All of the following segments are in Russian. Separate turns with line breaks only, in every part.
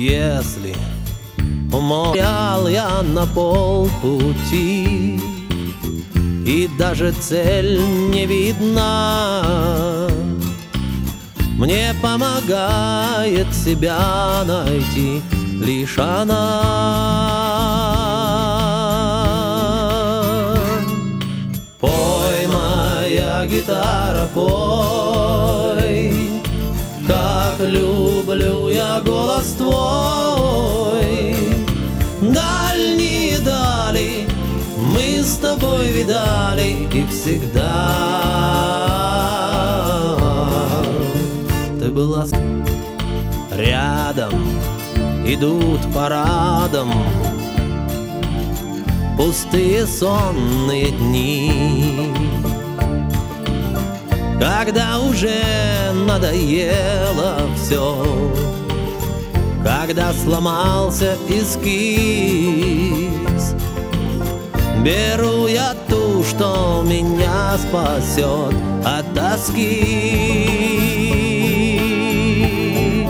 Если умолял я на полпути, и даже цель не видна, мне помогает себя найти лишь она. Пой, моя гитара, пой, как люблю я голос твой. Дальние дали мы с тобой видали, и всегда ты была рядом. Идут парадом пустые сонные дни, когда уже надоело все, когда сломался эскиз. Беру я ту, что меня спасет от тоски.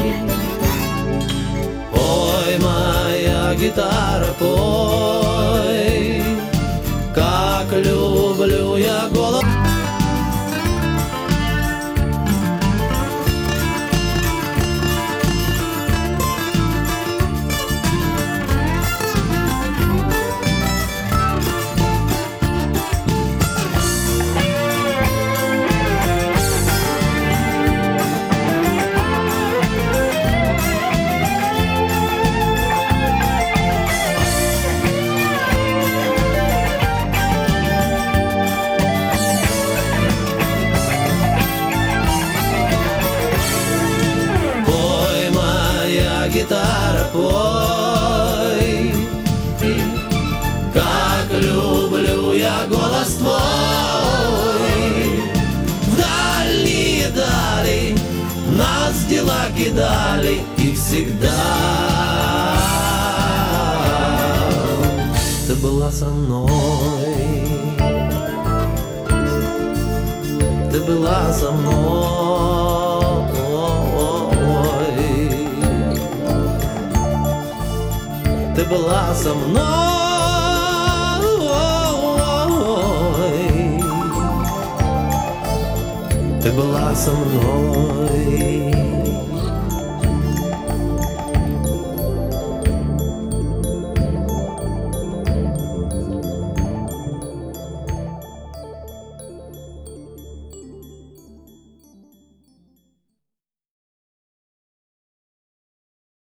Пой, моя гитара, пой, как люблю я голос. Гитара, пой, как люблю я голос твой. В дальние дали нас дела кидали, и всегда ты была со мной, ты была со мной. Ты была со мной, ты была со мной.